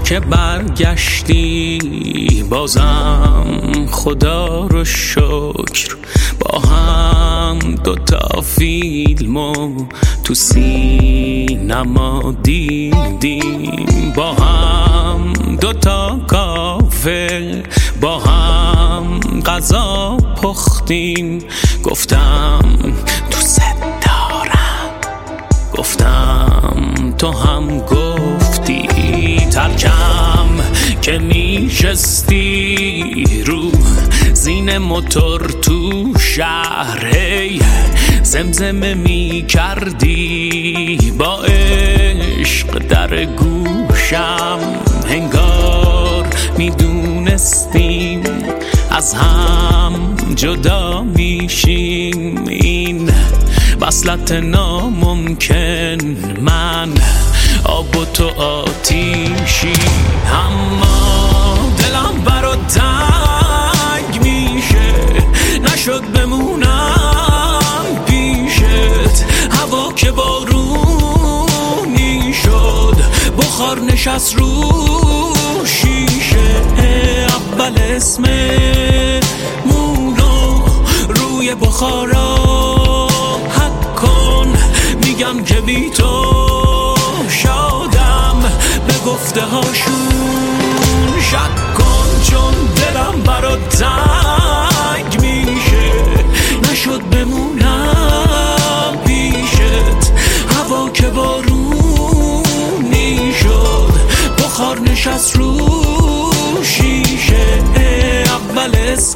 که برگشتی بازم خدا رو شکر، با هم دوتا فیلمو تو سینما دیدیم، با هم دوتا کافه با هم غذا پختیم. گفتم دوست دارم، گفتم تو هم گفتی. ترکم که میشستی رو زین موتور تو شهر، هی زمزمه میکردی با عشق در گوشم، انگار میدونستیم از هم جدا میشیم. این وصلت ناممکن، من آب و تو آتیشی، اما دلم برات تنگ میشه، نشد بمونم پیشت. هوا که بارونی شد، بخار نشست رو شیشه. اول اسممونو روی بخارا حک کن، میگم که بی تو شادم، به گفته هاشون شک کن، چون دلم برات تنگ میشه، نشد بمونم پیشت. هوا که بارونی شد، بخار نشست رو شیشه. اول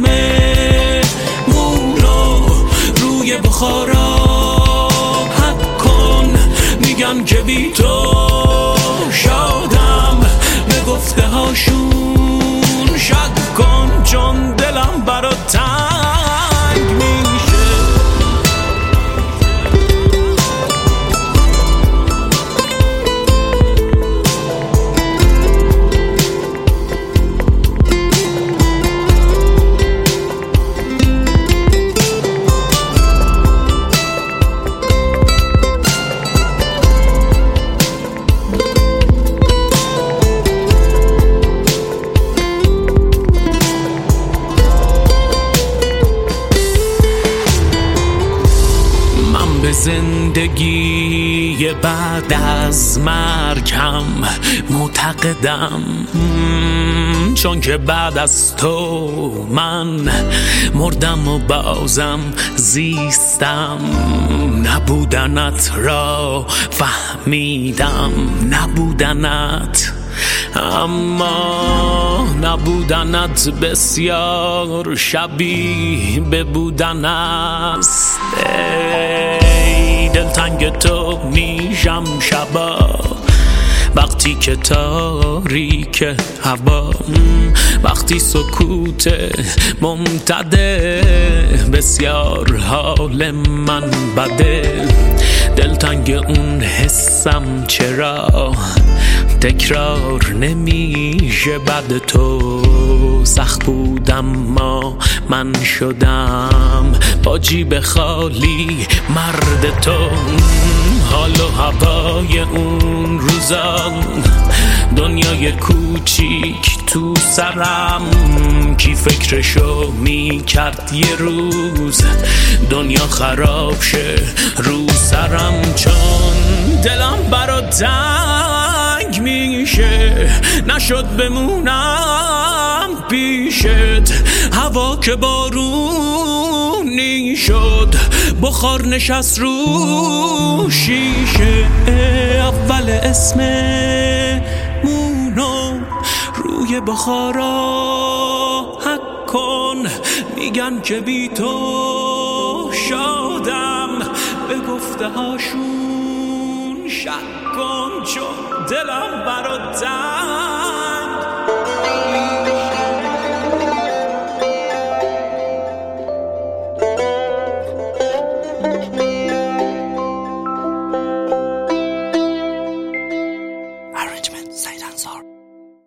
اسممونو روی بخارا حک کن، میگن که بی تو شادم، به گفته هاشون شک کن، چون دلم برات تنگ میشه. زندگی بعد از مرگم معتقدم، چون که بعد از تو من مردم و بازم زیستم. نبودنت را فهمیدم، نبودنت، اما نبودنت بسیار شبیه به بودن است. دلتنگ تو میشم شبا، وقتی که تاریک هوا، وقتی سکوت ممتده، بسیار حال من بده. دلتنگ اون حسم چرا تکرار نمیشه بعد تو. سخت بودم ما من شدم با جیب خالی مرد تو. حال و هوای اون روزا، دنیای کوچیک تو سرم، کی فکرشو میکرد یه روز دنیا خراب شه رو سرم. چون دلم برات تنگ میشه، نشد بمونم پیشت. هوا که بارونی شد، بخار نشست رو شیشه. اول اسممونو روی بخارا حک کن، میگن که بی تو شادم، به گفته هاشون شک کن، چون دلم برات